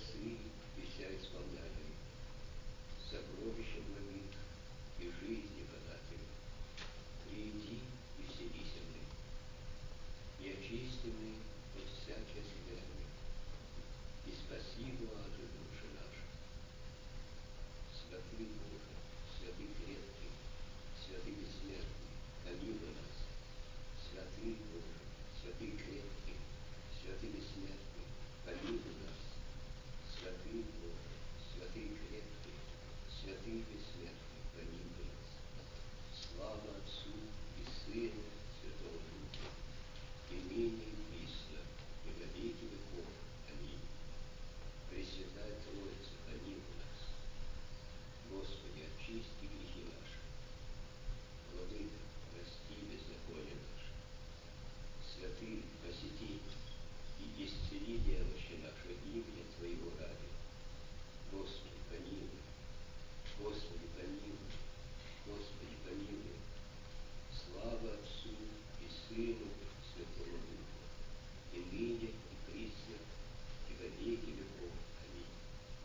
сын и вся исполняемый, сокровища благих и жизни податель. Приди и вселися мы, и очисти мы от всякой скверны, и спаси, Боже, души наши. Святый Боже, святый крепкий, святый бессмертный, помилуй нас. Святый Боже, святый крепкий, святый бессмертный, помилуй нас. Святый Боже, святый крепкий, святый бессмертный, помилуй нас. Слава Отцу и Сыну, Святому Духу, и ныне и присно, и во веки веков. Аминь. Пресвятая Троица, помилуй нас. Господи, очисти грехи наши. Владыка, прости беззаконие наше. Святый, посети и исцели немощи наши имя Твоего ради. Господи, помилуй. Господи, помилуй. Господи, помилуй. Слава Отцу и Сыну, Святому Духу, и ныне, и присно, и во веки веков. Аминь.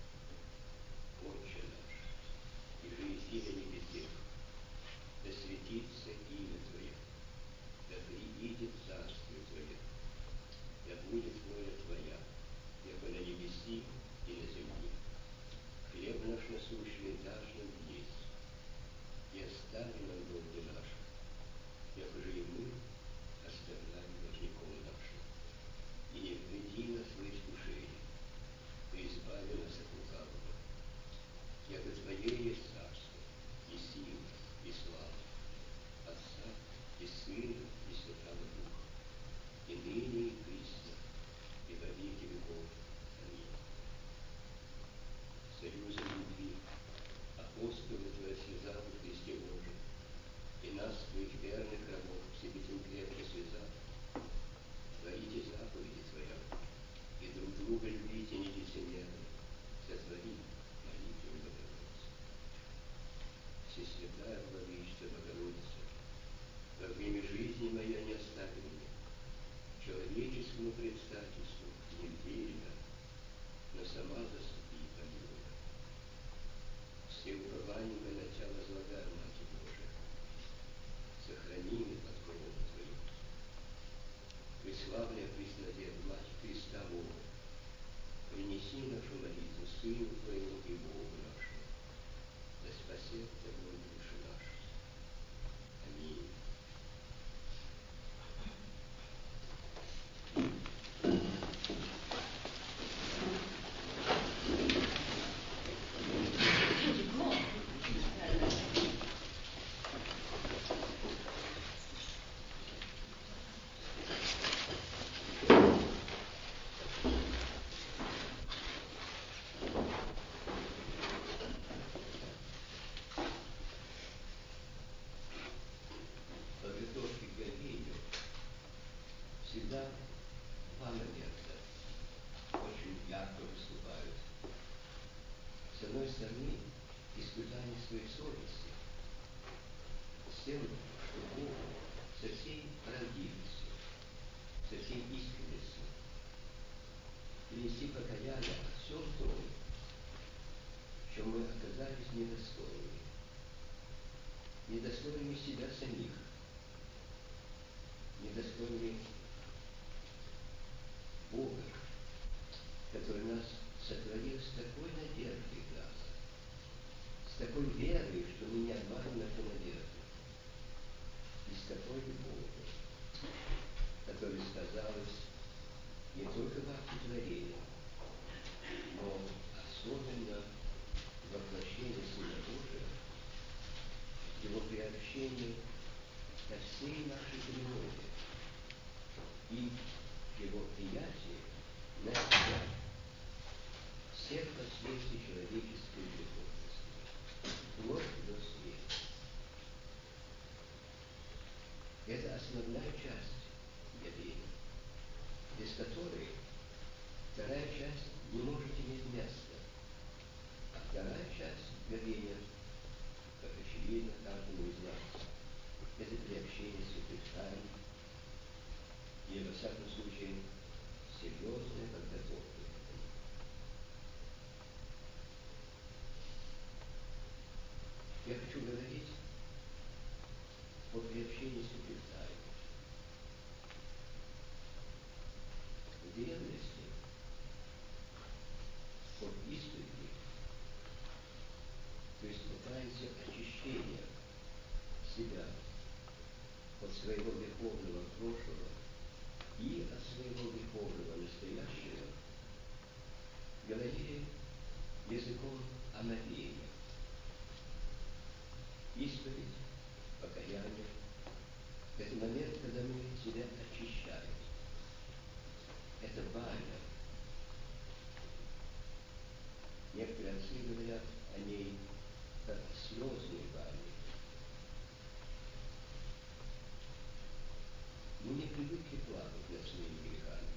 Отче наш, и жиси на небесах, да светится имя Твое, да приидет царствие Твое, да будет воля Твоя, яко на небеси и на земле. Хлеб наш насущный дашь нам есть, и остави нам долги наши, яко же и мы оставляем должником нашим. И не введи нас во искушение, но избави нас от лукавого. Яко Твое есть царство, и сила, и слава, Отца и Сына и Святого Духа, и ныне и присно, и во веки веков. Аминь. Союза любви, апостолы Твоя связав во Христе Божьем, и нас, Твоих верных рабов, себе тем крепко связав. Творите заповеди Твоя, и друг друга любите нелицемерно. Сотвори молитву Богородицы. Всесвятая Владычица Богородица, во время жизни моя не остави меня, человеческому предстательству не вверена, но сама заступи и помилуй. Все упования мы на Тебя возлагаем, Мать Божия, сохрани меня под кровом Твоим. Преславная Преснодева, Мать Христа Бога, принеси нашу молитву Сыну Твоему и Богу нашему, да спасет Тобой души наши. Аминь. Подготовки к Галилею всегда два момента очень ярко выступают. С одной стороны, испытание своей совести с тем, что Богу со всей правдивостью, со всей искренностью принести покаяние о всем том, в чем мы оказались недостойными. Недостойными себя самих, недостойными Бога, который нас сотворил с такой надеждой в нас, с такой верой, что мы не обманем эту надежду, и с такой любовью, которая сказалась не только в акте творения, но особенно в воплощении Сына Божия, Его приобщении ко всей нашей природе и Его приятии на себя всех последствий человеческой греховности, вплоть до смерти. Это основная часть явления, без которой вторая часть не может иметь места. А вторая часть явления, как очевидно каждому из нас, это приобщение святых тайн и, во всяком случае, серьезная подготовка к этому. Я хочу говорить о приобщении святых тайн. В древности от исповеди, то есть о таинстве очищения себя от своего греховного прошлого и от своего греховного настоящего, говорили языком омовения. Исповедь, покаяние – это момент, когда мы себя очищаем. Это баня. Некоторые отцы говорят о ней как о слезной бане. Мы не привыкли плакать над своими грехами.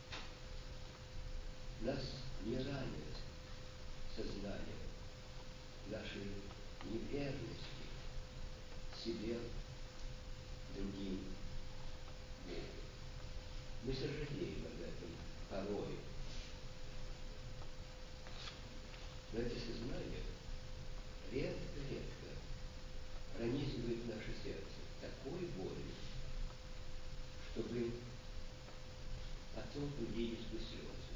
Нас не ранит сознание нашей неверности себе, другим, Богу. Мы сожалеем об этом порой. Но это сознание редко-редко пронизывает наше сердце такой болью, чтобы потом лились бы слезы.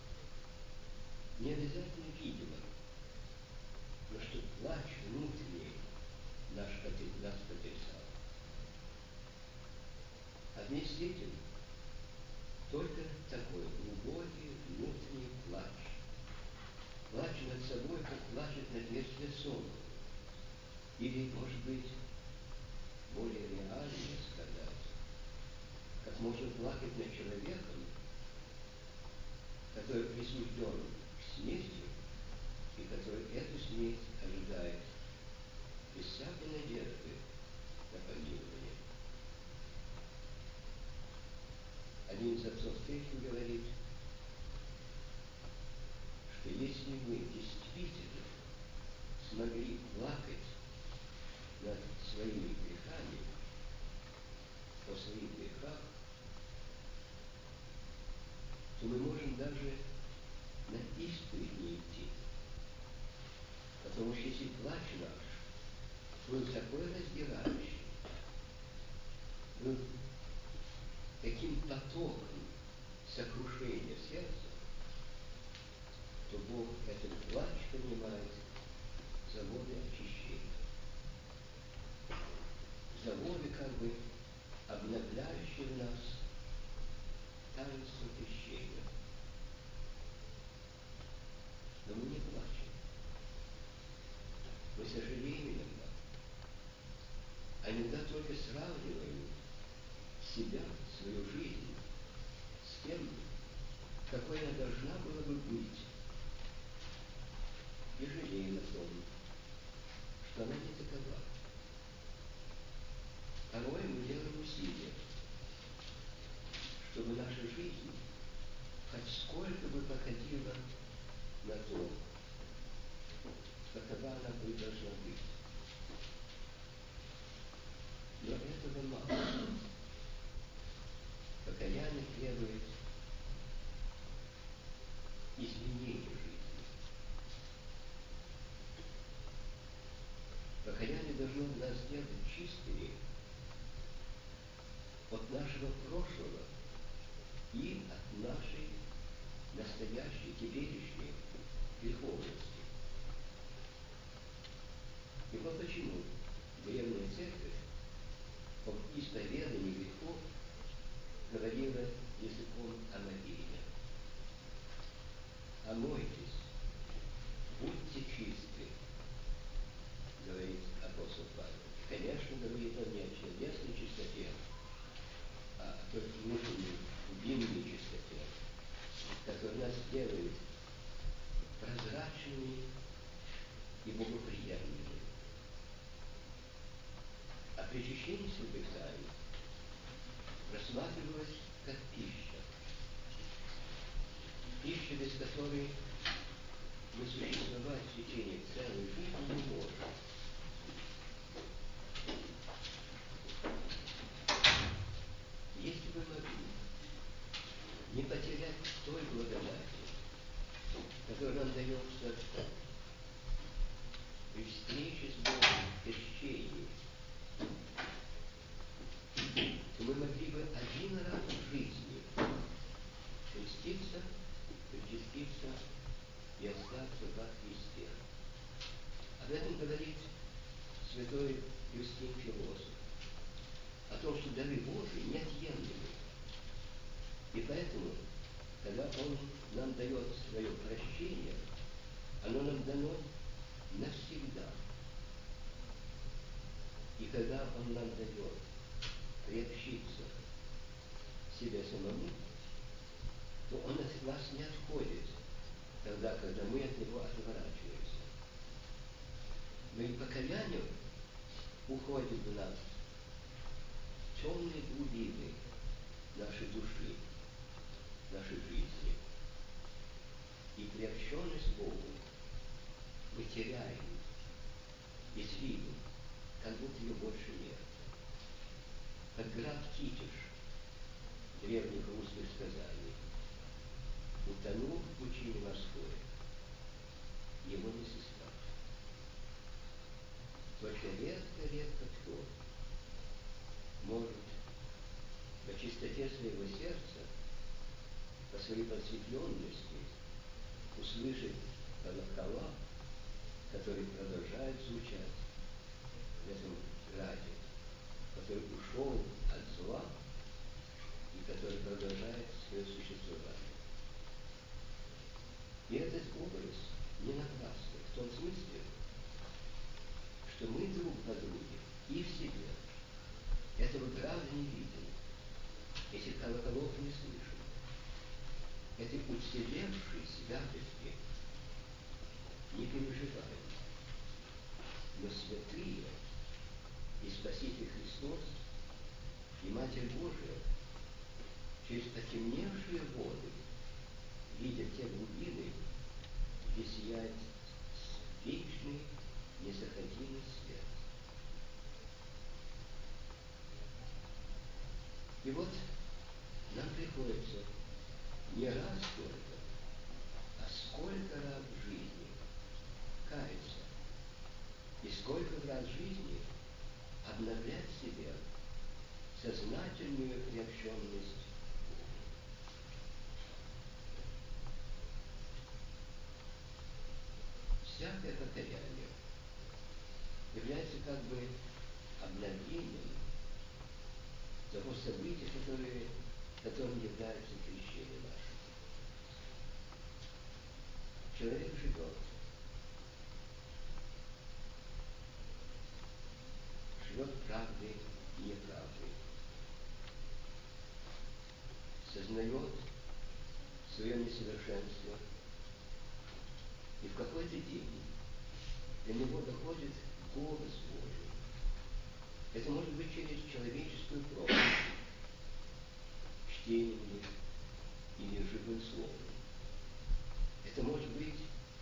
Не обязательно видимо, но что плач внутренний нас потрясал. А вместе с этим только такой глубокий внутренний плач. Плач над собой, как плачет над мертвецом. Или, может быть, более реально сказать, как можно плакать над человеком, который присужден к смерти, и который эту смерть ожидает без всякой надежды на помилование. Один из отцов церкви говорит, что если мы действительно смогли плакать над своими грехами, о своих грехах, то мы можем даже на исповедь не идти. Потому что если плач наш был такой раздирающий, был таким потоком сокрушения сердца, то Бог этот плач принимает за воды очищения. За воды, как бы обновляющие в нас таинство крещения. Но мы не плачем. Мы сожалеем иногда. А иногда только сравниваем себя, свою жизнь с тем, какой она должна была бы быть. И жалеем о том, что она не такова. Порой мы делаем усилия, чтобы наша жизнь хоть сколько бы походила на то, какова она бы должна быть. Но этого мало. Покаяние требует изменения жизни. Покаяние должно нас сделать чистыми от нашего прошлого и от нашей настоящей, теперешней греховности. И вот почему древняя церковь об исповедании грехов говорила языком омовения. Омойтесь, будьте чисты, говорит апостол Павел. Конечно, говорит он не о телесной чистоте, а о той внутренней глубинной чистоте, которая нас делает прозрачными и богоприятными. А причащение святых тайн рассматривалось как пища. Пища, без которой мы существовать в течение целой жизни не можем. Если бы могли не потерять той благодати, которая нам дается при встрече с Богом, крещении, то мы могли бы один раз в жизни креститься, причаститься и остаться во Христе. Об этом говорит святой Юстин Философ, о том, что дары Божии неотъемлемы. И поэтому, когда Он нам дает свое прощение, оно нам дано навсегда. И когда Он нам дает приобщиться к себе самому, то Он от нас не отходит, тогда, когда мы от Него отворачиваемся. Но и покаяние уходит в нас в темные глубины нашей души, нашей жизни. И приобщенность к Богу мы теряем из виду, как будто ее больше нет. Как граф Китиш древних русских сказаний утонул в пучине морской, его не сыскать. Только редко кто может по чистоте своего сердца, по своей просветленности услышать колокола, которые продолжают звучать в этом граде, который ушел от зла и который продолжает свое существование. И этот образ не напрасный в том смысле, что мы друг на друге и в себе этого града не видим, этих колоколов не слышим, этой уцелевшей святости не переживаем. Но святые и Спаситель Христос и Матерь Божия через потемневшие воды видят те глубины, где сияет вечный, незаходимый свет. И вот нам приходится не раз только, а сколько раз в жизни каяться, и сколько раз в жизни обновлять в себе сознательную приобщенность к Богу. Всякое покаяние является как бы обновлением того события, которым является крещение наше. Человек живет правдой и неправдой, сознает свое несовершенство, и в какой-то день до него доходит голос Божий. Это может быть через человеческую проповедь, чтением или живым словом. Это может быть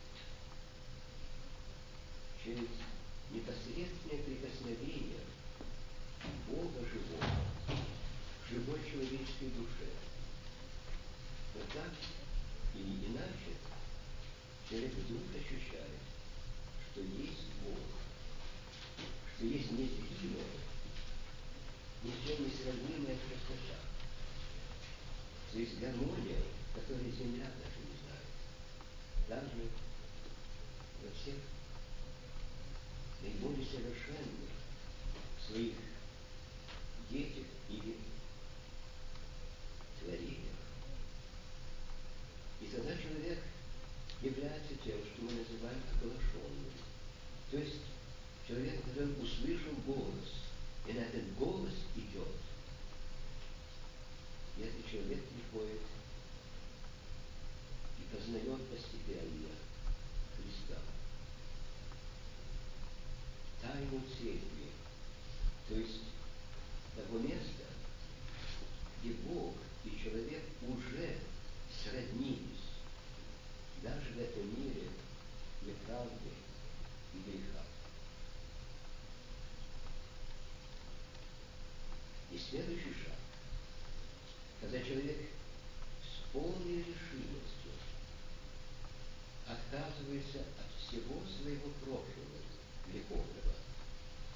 через непосредственное прикосновение Бога живого к живой человеческой душе. Но так или иначе человек вдруг ощущает, что есть Бог, что есть незримая, ни с чем не сравнимая красота, что есть гармония, которой земля даже не знает. Даже во всех наиболее совершенных своих детях или творениях. И тогда человек является тем, что мы называем оглашенным. То есть человек, который услышал голос, и на этот голос идет. И этот человек приходит и познает постепенно Христа. Тайну церкви, то есть того места, где Бог и человек уже сроднились, даже в этом мире неправды и греха. И следующий шаг, когда человек с полной решимостью отказывается от всего своего прошлого, греховного,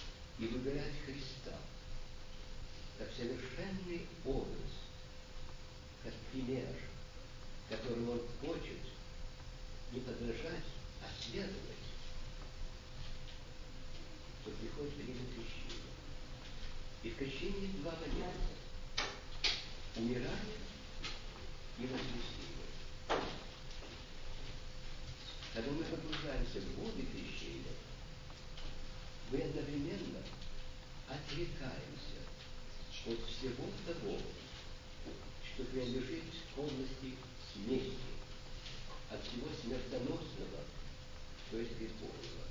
и выбирать Христа как совершенный образ, как пример, которому он хочет не подражать, а следовать, то приходит время крещения. И в крещении два момента: умирание и воскресение. Когда мы погружаемся в воды крещения, мы одновременно отрекаемся от всего того, что принадлежит к области смерти, от всего смертоносного, то есть греховного.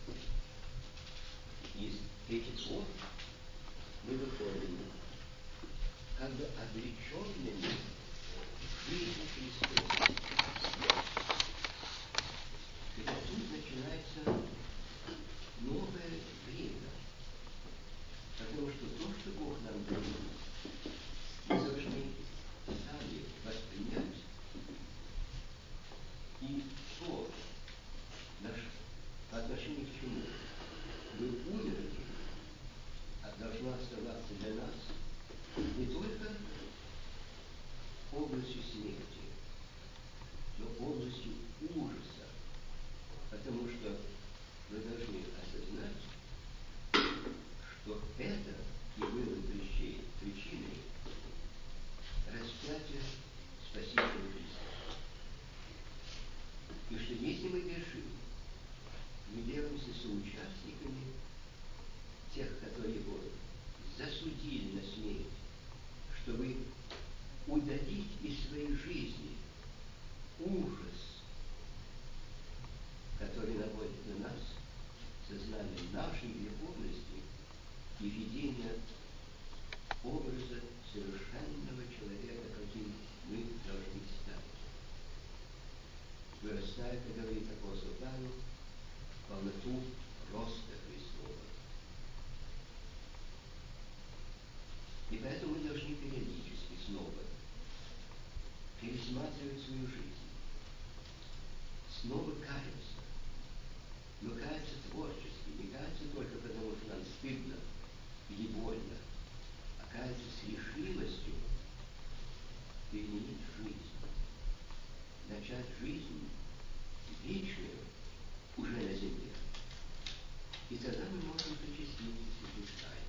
Из этих вод мы выходим как бы обреченными в жизни Христовой. И тут начинается новое время, потому что то, что Бог нам дает, мы должны сами воспринять, и то, по отношению к чему мы умерли, должна оставаться для нас не только областью смерти, но областью ужаса, потому что мы должны осознать, что это и было причиной распятия Спасителя Христа. И что если мы грешим, мы делаемся соучастниками тех, которые его засудили на смерть, чтобы удалить из своей жизни ужас, который наводит на нас сознание нашей греховности и видение образа совершенного человека, каким мы должны стать. Вырастает, как говорит апостол Павел, в полноту роста Христова. И поэтому мы должны периодически снова пересматривать свою жизнь, снова каяться, но каяться творчески, не каяться только потому, что нам стыдно или больно, а каяться с решимостью переменить жизнь, начать жизнь вечную уже на земле. И тогда мы можем причаститься святых тайн.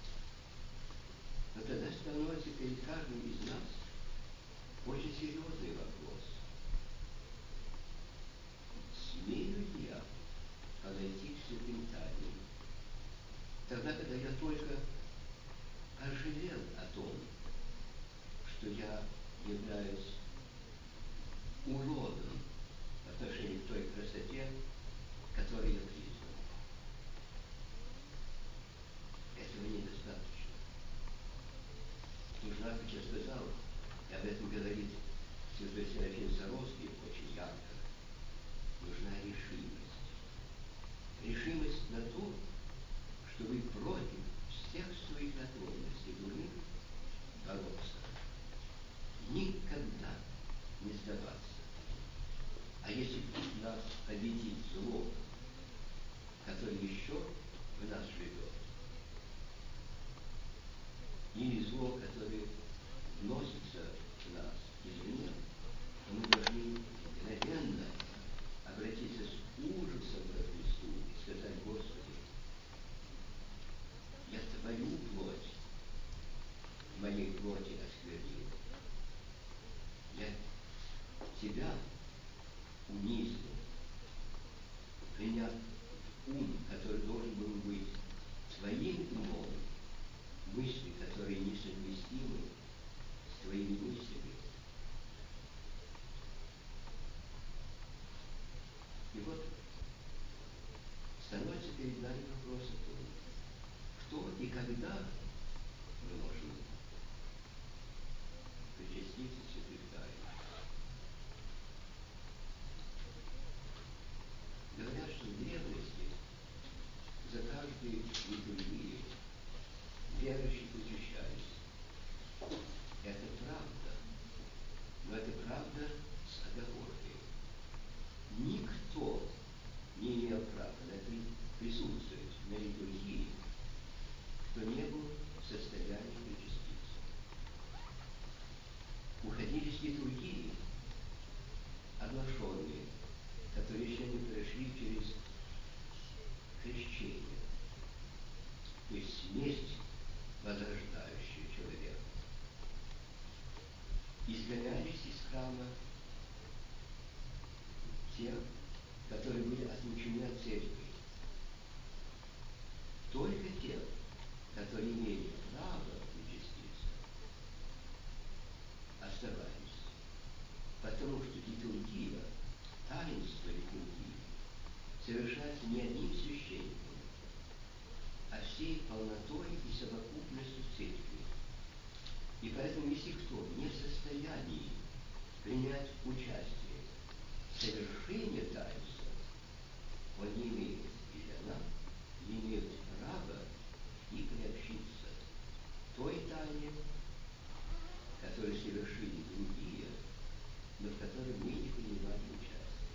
Но тогда становится перед каждым из нас очень серьезный вопрос. Смею ли я подойти к святым тайнам, тогда, когда я только пожалел о том, что я являюсь уродом в отношении к той красоте, которой я призван? Этого недостаточно. Нужна, как я сказал, и об этом говорит святой Серафим Саровский очень ярко, нужна решимость. Решимость на то, чтобы против всех своих наклонностей дурных бороться. Никогда не сдаваться. А если нас победит зло, которое еще в нас живет, или зло, которое вносится в нас извне, то мы должны мгновенно обратиться с ужасом к Христу и сказать: Господи, я Твою плоть в моей плоти осквернил. Я Тебя унизил, приняв ум, который должен был быть Твоим умом, мысли, которые несовместимы с Твоими мыслями. И вот становится перед нами вопрос о том, кто и когда мы можем причаститься святых тайн. Говорят, что в древности за каждой литургией верующие причащались. Это правда, но это правда с оговоркой. Никто не имел права присутствовать на литургии есть и другие, оглашенные, которые еще не прошли через крещение, то есть смерть, возрождающая человека. Изгонялись из храма те, которые были отлучены от церкви. Только те, которые имели право причаститься, оставались. Потому что литургия, таинство литургии, совершается не одним священником, а всей полнотой и совокупностью церкви. И поэтому, если кто не в состоянии принять участие в совершении таинства, он не имеет, или она не имеет права и приобщиться той тайне, которую совершили другие, но в которой мы не принимали участие.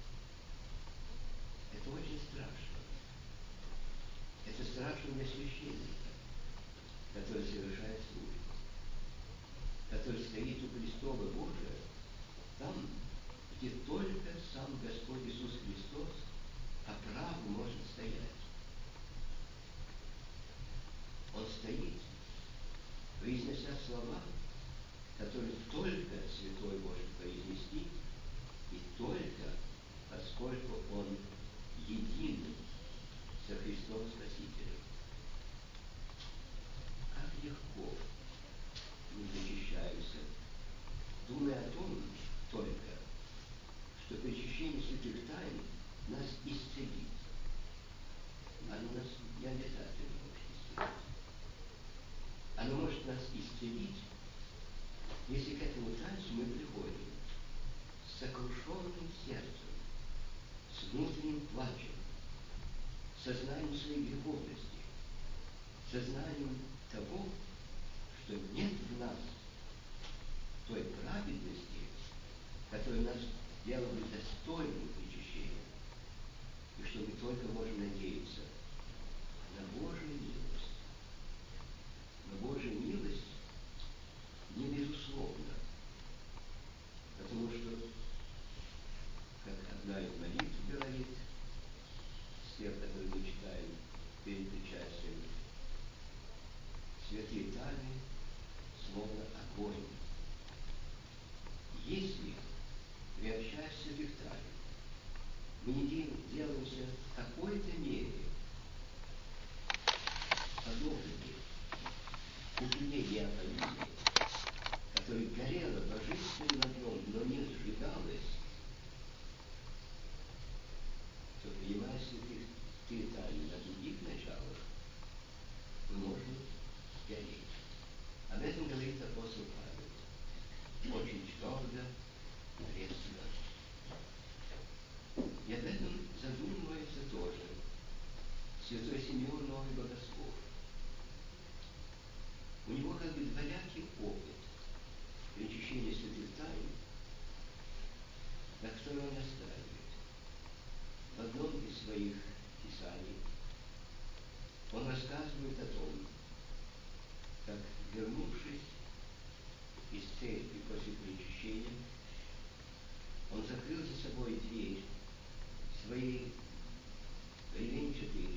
Это очень страшно. Это страшно для священника, который совершает службу, который стоит у престола Божия, там, где только сам Господь Иисус Христос по праву может стоять. Он стоит, произнося слова, которые только Святой может произнести, и только поскольку Он един со Христом Спасителем. Как легко мы защищаемся, думая о том только, что причащение святых тайн нас исцелит. Оно нас не обязательно может исцелить. Оно может нас исцелить, если к этому танцу мы приходим с сокрушенным сердцем, с внутренним плачем, сознанием своей греховности, сознанием того, что нет в нас той праведности, которая нас сделала бы достойным причащения, и что мы только можем надеяться на Божию милость. Но Божья милость не безусловна, потому что, как одна из молитв говорит, с тех, которые мы читаем перед причастием, святые тайны словно огонь. Если, приобщаясь к святых тайн, мы не делаемся в какой-то мере подобными купине Неаполине, которая горела божественным огнем, но не сжигалась, то, принимая святые тайны на других началах, мы можем гореть. Об этом говорит апостол Павел. Очень твердо, резко. И об этом задумывается тоже святой Симеон Новый Богослов. У него как бы двоякий опыт причащения святых тайн, на который он настаивает. В одном из своих писаний он рассказывает о том, как, вернувшись из церкви после причащения, он закрыл за собой дверь своей бревенчатой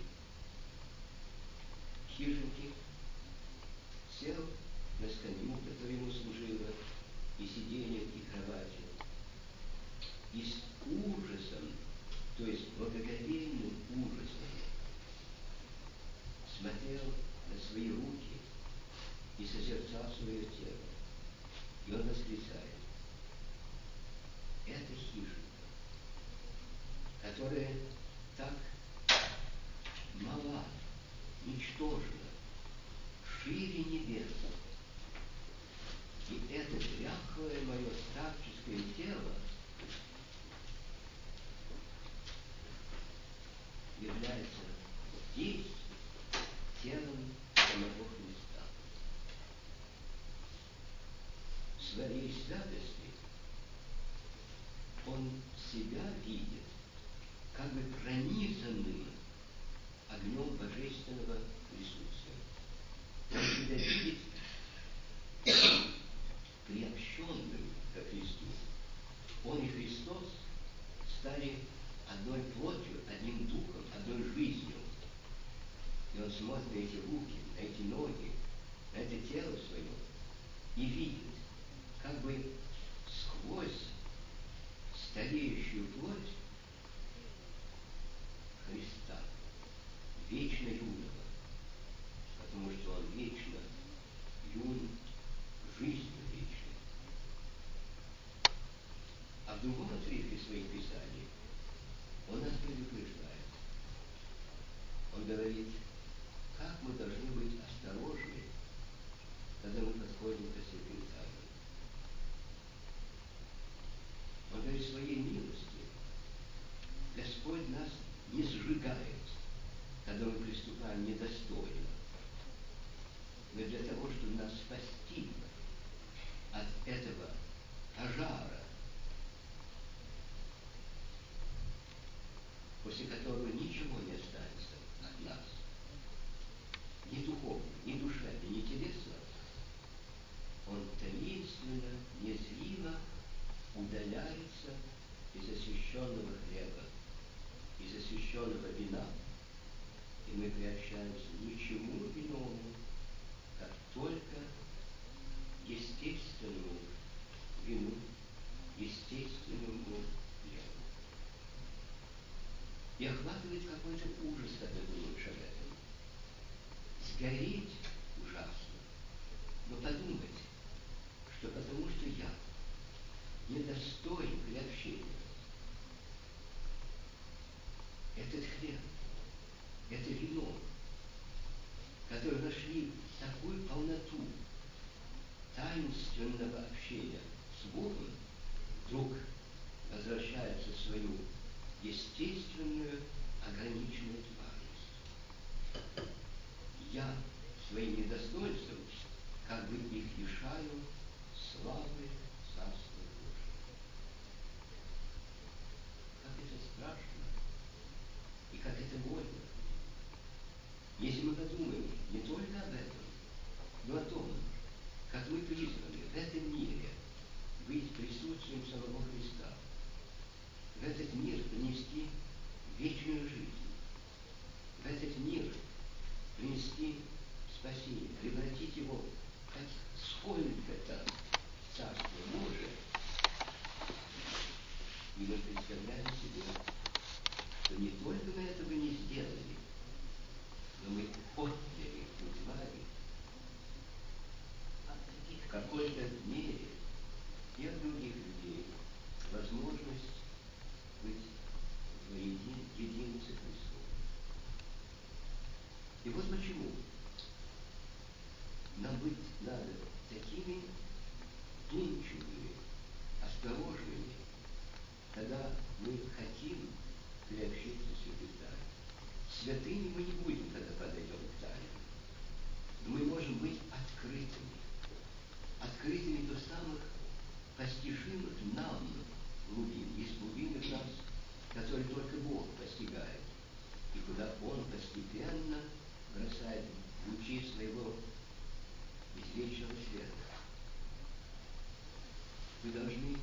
хижинки, сел на скамью, которая ему служила, и сиденьем, и кроватью, и с ужасом, то есть благоговейным ужасом, смотрел на свои руки и созерцал свое тело. И он восклицает: это хижина, которая так мала, ничтожна, шире небес. И это дряхлое мое старческое тело является здесь телом самого Христа. В своей святости он себя видит как бы пронизанным огнем божественного присутствия. Он себя видит приобщенным ко Он и Христос стали одной плотью, одним духом, одной жизнью. И он смотрит на эти руки, на эти ноги, на это тело свое и видит, как бы сквозь стареющую плоть Христа, вечно юного, потому что он вечно юн, жизнью вечной. А в другом отрывке своих писаний он нас предупреждает. Он говорит, как мы должны быть осторожны, когда мы подходим к святым тайнам. Он говорит, своей милости Господь нас не сжигает, когда мы приступаем недостойно, но для того, чтобы нас спасти от этого пожара, после которого ничего не останется от нас, ни духовно, ни душевно, ни телесно. Он таинственно, незримо удаляется из освященного хлеба, из освященного вина, и мы приобщаемся ничему иному, как только естественному вину, естественному хлебу. И охватывает какой-то ужас, когда думаешь об этом. Сгореть ужасно, но подумать, что потому что я недостоин приобщения, этот хлеб, это вино, которые нашли такую полноту таинственного общения с Богом, вдруг возвращается в свою естественную ограниченную тварность. Я своим недостоинством как бы их лишаю славы Царства Божьего. Как это страшно и как это больно. Если мы подумаем не только об этом, но о том, как мы призваны в этом мире быть присутствием самого Христа, в этот мир принести вечную жизнь, в этот мир принести спасение, превратить его хоть сколько-то в Царство Божие, и мы представляем себе, что не только мы этого не сделали, но мы отняли у твари в какой-то мере и от других людей возможность быть единым со Христом. И вот почему нам быть надо такими вдумчивыми, осторожными, когда мы хотим приобщиться к святым тайнам. Святыми мы не будем, когда подойдем к тайнам. Но мы можем быть открытыми. Открытыми до самых постижимых нам глубин. Есть глубины в нас, которые только Бог постигает. И куда Он постепенно бросает лучи своего извечного света. Мы должны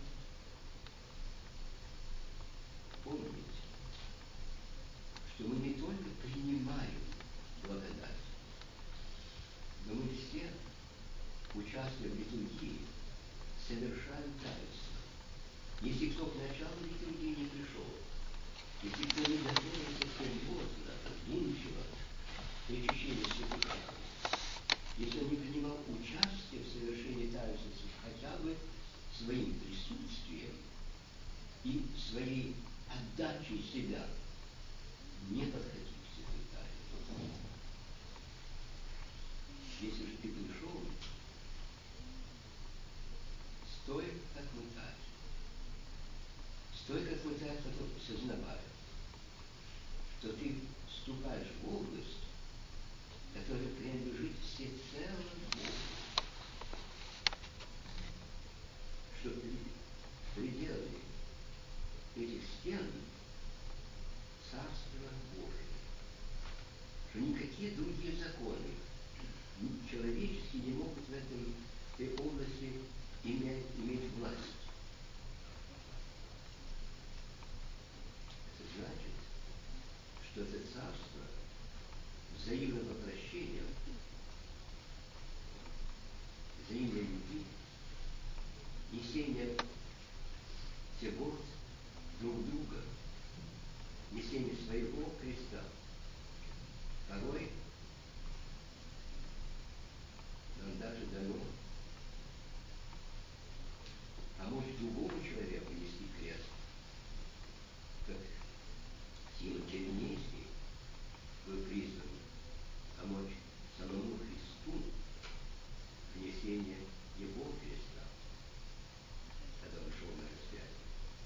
помнить, что мы не только принимаем благодать, но мы все, участвуя в литургии, совершаем таинство. Если кто к началу литургии не пришел, если кто не готовится серьезно, вдумчиво, причащение святых таинств, если он не принимал участие в совершении таинства хотя бы своим присутствием и своей отдачей себя, не подходи к святой тайне. Если же ты пришел, стой, как мытарь. Стой, как мытарь, который сознавая, что ты вступаешь в область, которая принадлежит всецело Богу. Что пределы этих стен Царство Божие. Что никакие другие законы человеческие не могут в этой области иметь власть. взаимного прощения, взаимной любви, несения забот друг друга, несения своего креста. Порой нам даже дано помочь другому человеку нести крест, как Симон Киринейский был призван помочь самому Христу в несении его креста, когда он шел на распятие.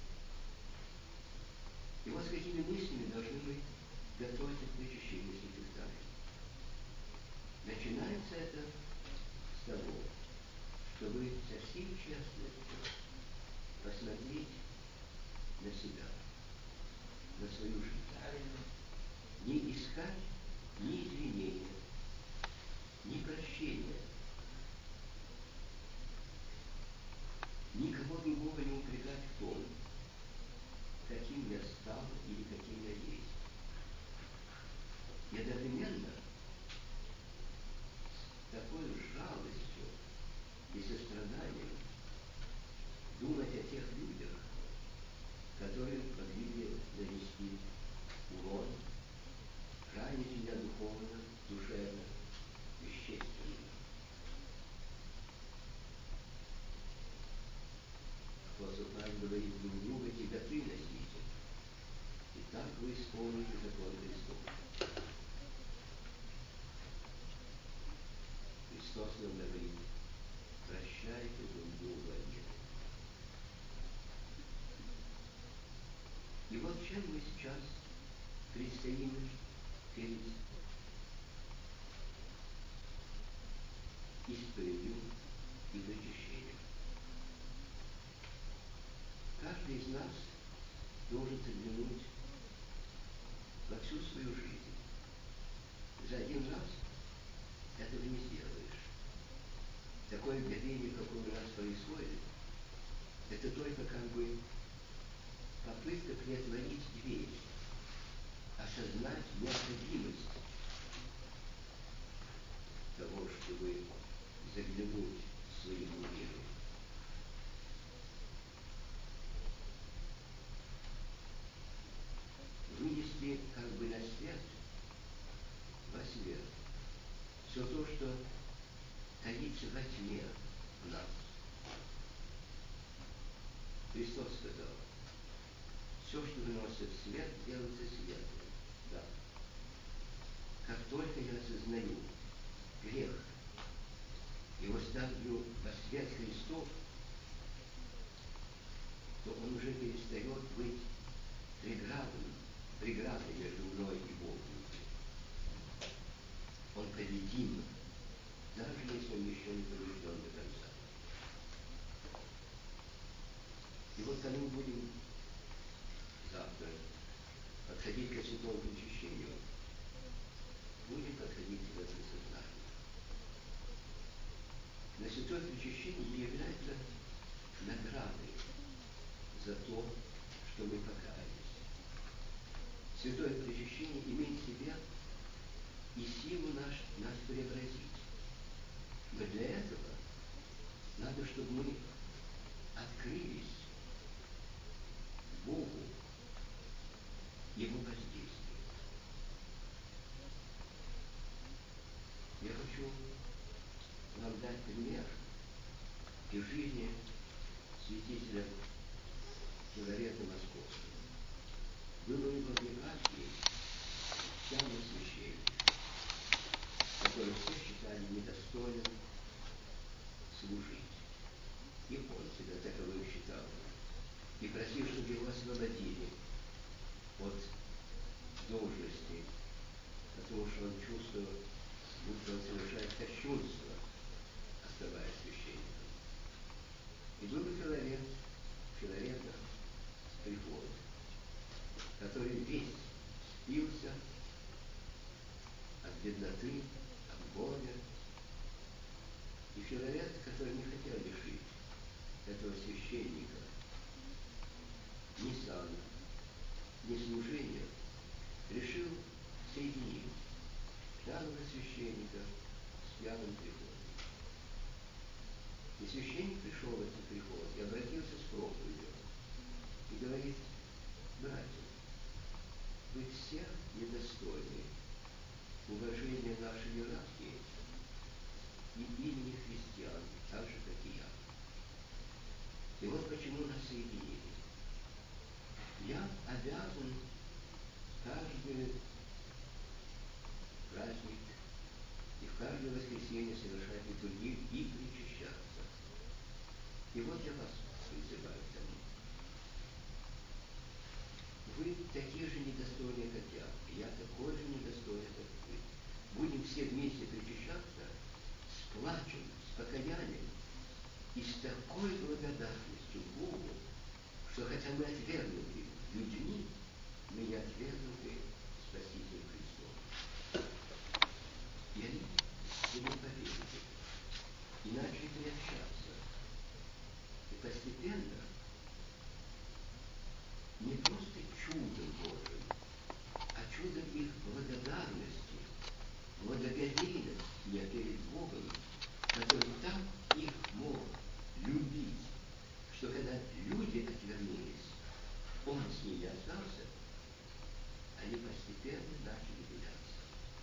И вот с какими мыслями должны мы готовиться к причащению святых тайн. Начинается это с того, чтобы со всей честностью посмотреть на себя, на свою жизнь. Не искать ни извинения, ни прощения, никого другого не упрекать в том, каким я стал или каким я есть. И одновременно с такой жалостью и состраданием думать о тех людях, которые могли бы нанести урон, ранить меня духовно, душевно, вещественно. Апостол Павел говорит друг друга: тяготы носите, и так вы исполните закон Христов. Христос нам говорит: прощайте друг друга обиды. И вот чем мы сейчас предстоим перед исповедью и причащением. Каждый из нас должен заглянуть во всю свою жизнь. За один раз этого не сделаешь. Такое горение, какое у нас происходит, это только как бы попытка приотворить дверь, осознать необходимость того, чтобы заглянуть в свою глубину. Вынести как бы на свет, во свет, все то, что таится во тьме в нас. Христос сказал: все, что выносит в свет, делается светлым. Да. Как только я осознаю грех, его ставлю во свет Христов, то он уже перестает быть преградой между мной и Богом. Он победим, даже если он еще не побежден до конца. И вот когда мы будем завтра подходить к святому причащению, будем подходить к этому сознанию. Но святое причащение не является наградой за то, что мы покаялись. Святое причащение имеет в себе и силу нас преобразить. Но для этого надо, чтобы мы открылись Богу, Его воздействию. Я хочу вам дать пример из жизни святителя Филарета Московского. Был у него в епархии пьяный священник, который все считали недостойным служить. И он себя таковым считал. И просил, чтобы его освободили от должности, потому что он чувствовал, будто он совершает кощунство, оставаясь священником. И был Филарета приход, который весь спился от бедноты, от горя. И Филарет, который не хотел лишить этого священника ни сана, ни служения, решил соединить. Да, священника с пьяным приходом. И священник пришел в этот приход и обратился с проповедью и говорит: братья, вы все недостойны уважения нашей иерархии и имени христиан, так же, как и я. И вот почему нас соединили. Я обязан каждый праздник и в каждое воскресенье совершать литургию и причащаться. И вот я вас призываю к тому. Вы такие же недостойные, как я, и я такой же недостойный, как вы. Будем все вместе причащаться с плачем, с покаянием и с такой благодарностью Богу, что хотя мы отвергнуты людьми, мы не отвергнуты Спасителем Христом. И они ему поверили и начали приобщаться. И постепенно, не просто чудом Божьим, а чудом их благодарности, благоговейности перед Богом, который так их мог любить, что когда люди отвернулись, Он с ними остался, они постепенно начали меняться.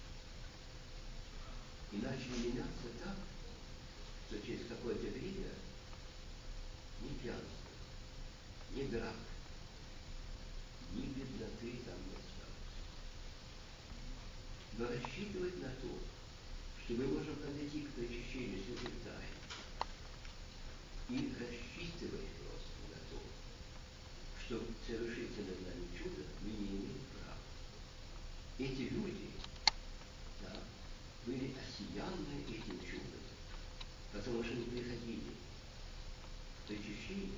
И начали меняться так, что через какое-то время ни пьянства, ни драк, ни бедноты там не осталось. Но рассчитывать на то, что мы можем подойти к причащению святых тайн и рассчитывать просто на то, что совершится над нами чудо, мы не имеем права. Эти люди, да, были осиянны этим чудом, потому что они приходили к причащению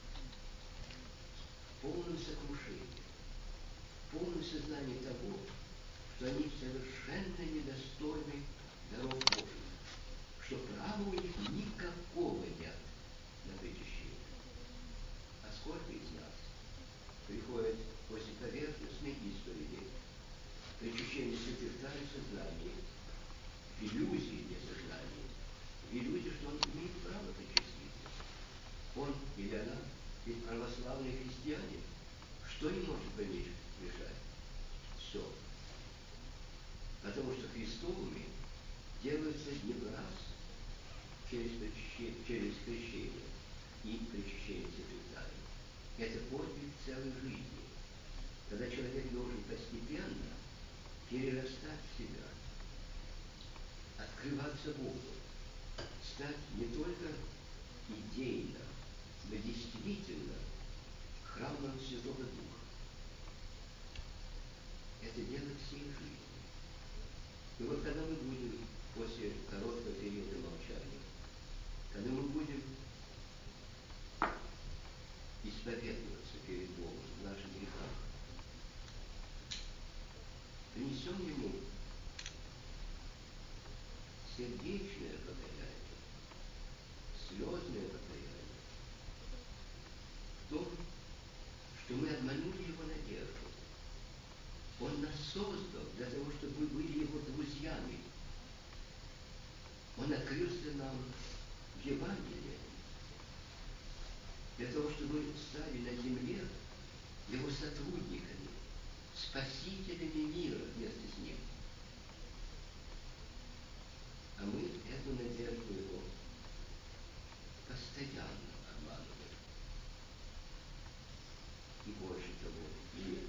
в полном сокрушении, в полном сознании того, что они совершенно недостойны даров Божьих, что права у них никакого нет на причащение. А сколько из нас приходят после поверхностной исповеди, причащения святых тайн в сознании, в иллюзии несознания, в иллюзии, что он имеет право причаститься. Он или она ведь православные христиане. Что им может помешать? Все. Потому что Христовыми делаются не раз через крещение и причащение святых тайн. Это подвиг целой жизни, когда человек должен постепенно перерастать в себя, открываться Богу, стать не только идейно, но действительно храмом Святого Духа. Это дело всей жизни. И вот когда мы будем после короткого периода молчания, когда мы будем исповедоваться перед Богом в наших грехах, принесем Ему сердечное покаяние, слезное покаяние в том, что мы обманули Его надежду. Он нас создал для того, чтобы мы были Его друзьями. Он открылся нам в Евангелии для того, чтобы мы стали на земле Его сотрудниками, спасителями мира вместе с Ним. А мы эту надежду Его постоянно обманываем. И больше того, и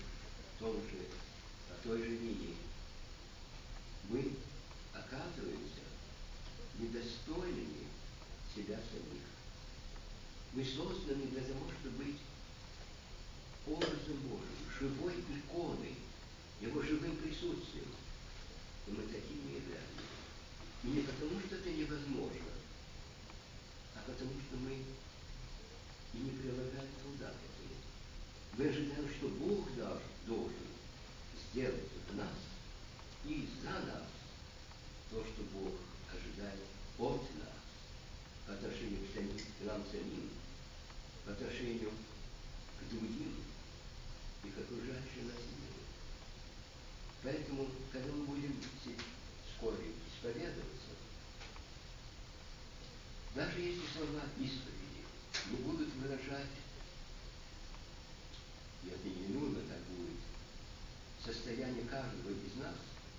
в той же линии мы оказываемся недостойными себя самих. Мы созданы для того, чтобы быть образом Божьим, живой иконой, Его живым присутствием. Но мы таким не являемся. И не потому, что это невозможно, а потому, что мы и не прилагаем труда к этому. Мы ожидаем, что Бог должен сделать в нас и за нас то, что Бог ожидает от нас по отношению к нам самим, по отношению к другим и к окружающему нас миру. Поэтому, когда мы будем вскоре исповедоваться, даже если слова исповеди не будут выражать, и это неминуемо так будет, состояние каждого из нас,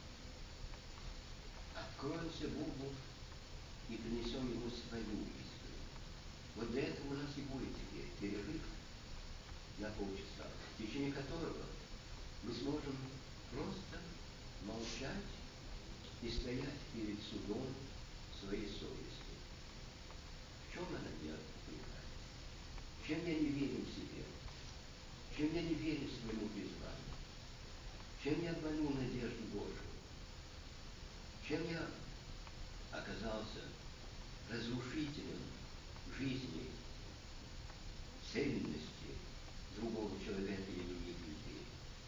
откроемся Богу и принесем Ему свою исповедь. Вот для этого у нас и будет теперь перерыв на полчаса, в течение которого мы сможем просто молчать и стоять перед судом своей совести. В чем она меня отвлекает? Чем я не верю в себе? Чем я не верю своему призванию? Чем я обманул надежду Божию? Чем я оказался разрушителем жизни, цельности другого человека или других людей?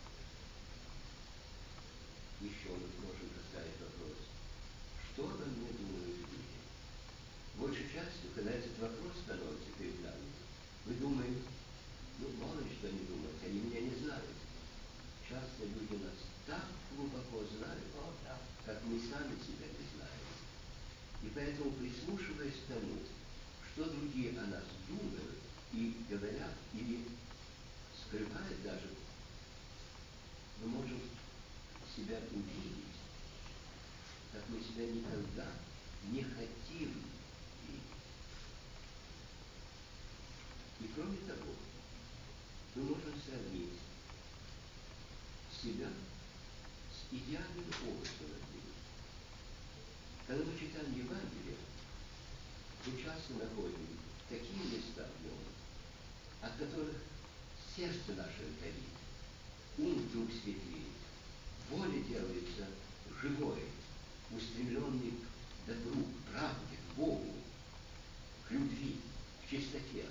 Еще мы можем поставить вопрос, что обо мне думают люди? Большей частью, когда этот вопрос становится перед нами, мы думаем, мало ли что они думают, они меня не знают. Часто люди нас так глубоко знают, как мы сами себя не знаем. И поэтому, прислушиваясь к тому, что другие о нас думают и говорят, или скрывают даже, мы можем себя увидеть, как мы себя никогда не хотим видеть. И кроме того, мы можем сравнить себя с идеальным образом людей. Когда мы читаем Евангелие, мы часто находим такие места в нем, от которых сердце наше горит, ум вдруг светлеет, воля делается живой, устремленной к добру, к правде, к Богу, к любви, к чистоте.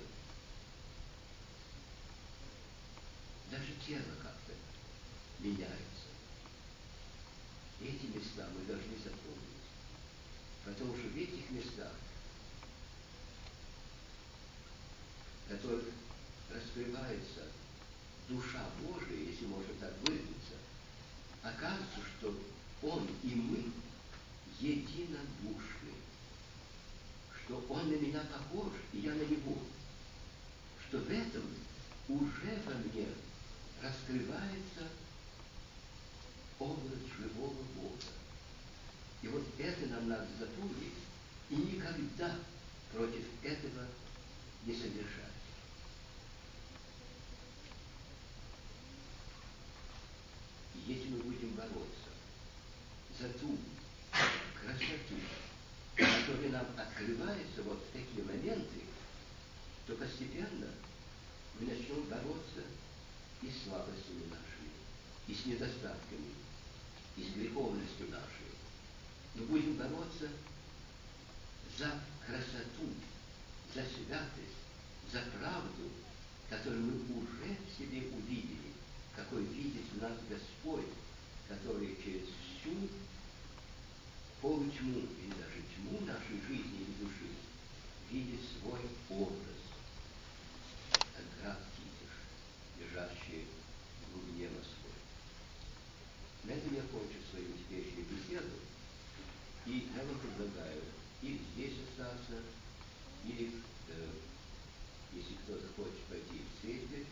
Даже тело как-то меняется. Эти места мы должны запомнить, потому что в этих местах, в которых раскрывается душа Божия, если можно так выразиться, оказывается, что Он и мы единодушны, что Он на меня похож, и я на Него, что в этом уже во мне раскрывается образ живого Бога. И вот это нам надо запомнить и никогда против этого не совершать. И если мы будем бороться за ту красоту, которая нам открывается вот в такие моменты, то постепенно мы начнем бороться и с слабостями нашими, и с недостатками, и с греховностью нашей. Мы будем бороться за красоту, за святость, за правду, которую мы уже в себе увидели, какой видит в нас Господь, который через всю полутьму или даже тьму нашей жизни или души видит свой образ, как град Китиш, лежащий в глубине морской. На этом я кончу свою теперешнюю беседу, и я вам предлагаю или здесь остаться, или, если кто-то хочет пойти в церковь,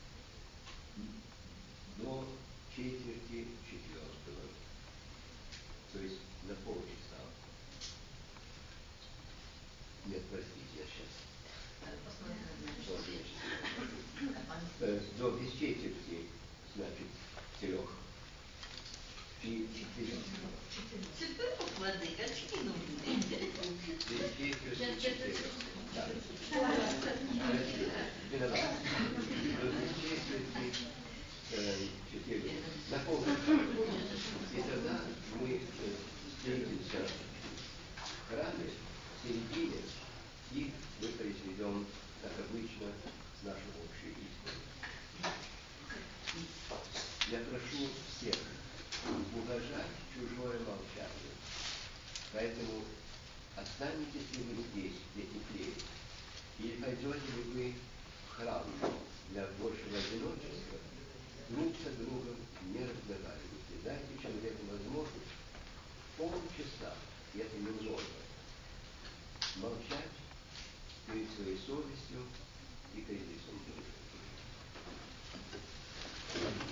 до 3:45, то есть на полчаса. Нет, простите, я сейчас. До без четверти, значит, 3. И 4. Владыка, очки нужны. Без четверти 4. Да. На полчаса. И тогда мы встретимся в храме, в середине, и мы произведем, как обычно, нашу общую исповедь. Я прошу всех уважать чужое молчание. Поэтому останетесь ли вы здесь, где теплее, или пойдете ли вы в храм для большего одиночества, друг со другом не разговаривайте. Дайте человеку возможность полчаса И это немного. Молчать перед своей совестью и перед лицом Божьим.